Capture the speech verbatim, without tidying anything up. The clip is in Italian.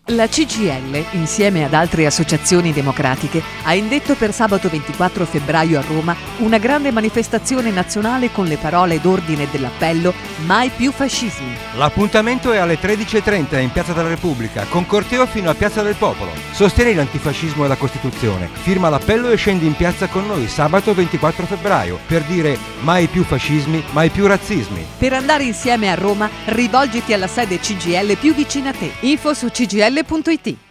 La C G I L, insieme ad altre associazioni democratiche, ha indetto per sabato ventiquattro febbraio a Roma una grande manifestazione nazionale con le parole d'ordine dell'appello "Mai più fascismi". L'appuntamento è alle tredici e trenta in Piazza della Repubblica, con corteo fino a Piazza del Popolo. Sostieni l'antifascismo e la Costituzione. Firma l'appello e scendi in piazza con noi sabato ventiquattro febbraio per dire mai più fascismi, mai più razzismi. Per andare insieme a Roma, rivolgiti alla sede C G I L più vicina a te. Info su C G I L punto it.